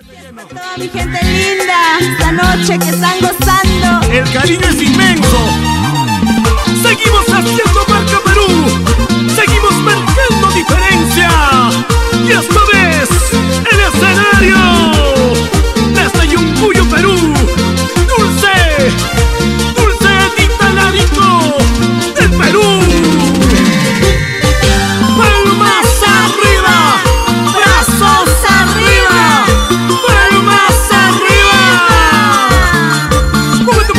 Toda mi gente linda, esta noche que están gozando. El cariño es inmenso. Seguimos haciendo marca Perú. Seguimos marcando diferencia. Y esta vez, el escenario desde Yuncuyo, Perú. Dulce Edita Larico del Perú. Palmas arriba, brazos arriba, palmas arriba. Momento.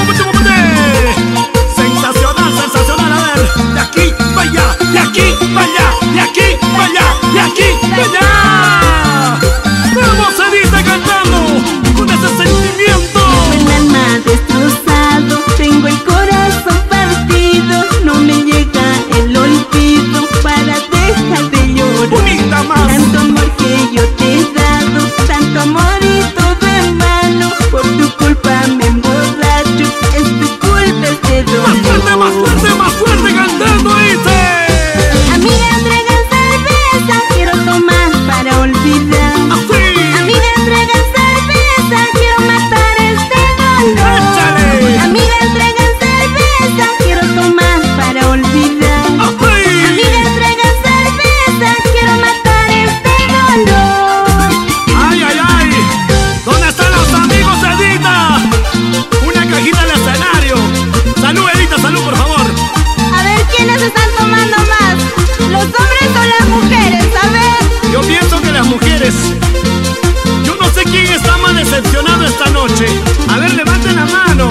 Sensacional, a ver. De aquí para allá, de aquí para allá, de aquí para allá, de aquí para allá. Vamos, Edita, cantando con ese sentimiento. Tengo el alma destrozado, tengo el corazón partido. No me llega el olvido para dejar de llorar. Bonita más. Tanto amor que yo te he dado, tanto amor y todo en mano. Por tu culpa me emborracho, es tu culpa este dolor. Más fuerte cantando, dice. Amiga, entregan cerveza, quiero tomar para olvidar. Así. Amiga, entregan cerveza, quiero matar este dolor. Échale. Amiga, entregan cerveza, quiero tomar para olvidar. Así. Amiga, entregan cerveza, quiero matar este dolor. Ay. ¿Dónde están los amigos de Edita? Una cajita al escenario. Salud, Edita, salud, por favor. A ver, ¿quiénes están tomando más? ¿Los hombres o las mujeres? A ver. Yo pienso que las mujeres. Yo no sé quién está más decepcionado esta noche. A ver, levanten la mano.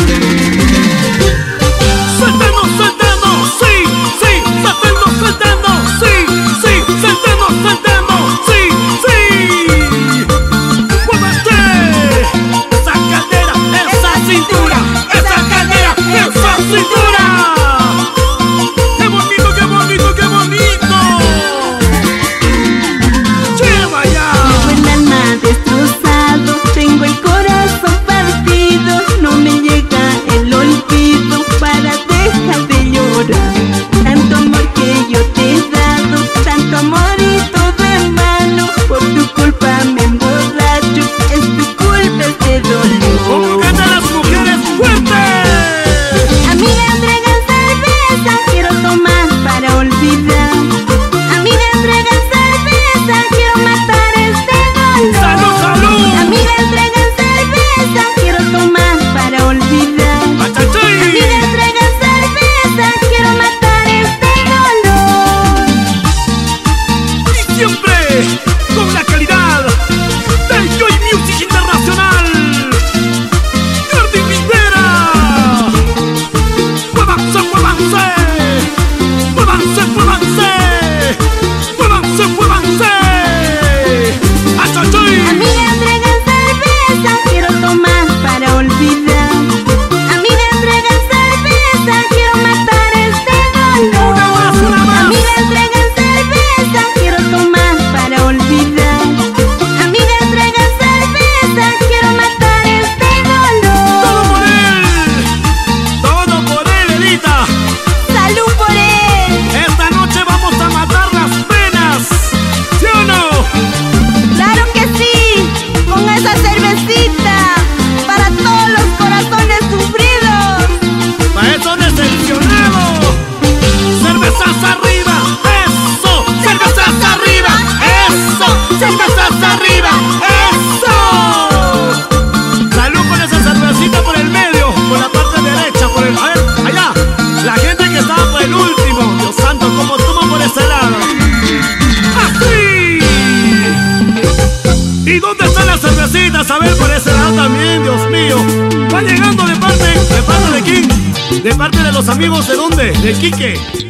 Saltemos, sí, saltemos, sí, saltemos, sí. Muévete. Esa cadera, esa cintura, esa cadera, esa cintura. ¡Qué bonito! ¡Lleva ya! Tengo el alma destrozado, tengo el corazón partido. No me llega el olvido para dejar de llorar. Tanto amor que yo te he dado, tanto amor y todo en mano. Por tu culpa me emborracho, es tu culpa este dolor. ¿Cómo cantan las mujeres fuertes? Amiga, entregan cerveza, quiero tomar para olvidar. Amiga, entregan cerveza, quiero matar este dolor. ¡Salud! Amiga, entregan cerveza, quiero tomar para olvidar. ¡Achachí! Amiga, entregan cerveza, quiero matar este dolor. Y siempre con la calidad del Joy Music Internacional. Cardi Rivera. ¡Muévanse! ¡Achachí! Amiga, entregan cerveza, quiero tomar para olvidar. Amiga, entregan cerveza, quiero matar este dolor. Una más. Amiga, entregan cerveza, quiero tomar para olvidar. Amiga, entregan cerveza, quiero matar este dolor. Todo por él, Edita. ¡Salud por él! Esta noche vamos a matar las penas. ¿Sí o no? ¡Claro que sí! Con esa cervecita para todos los corazones sufridos. Para esos decepcionados. Cervezas arriba, eso. Cervezas arriba, eso. Cervezas arriba, eso. Salud con esa cervecita por el medio, por la parte derecha, por el. A ver, allá. La gente que estaba por el último. Dios santo, como toma por ese lado. ¡Así! ¿Y dónde están las cervecitas? A ver, por ese lado también, Dios mío. Va llegando de parte de quién? De parte de los amigos, ¿de dónde? De Quique.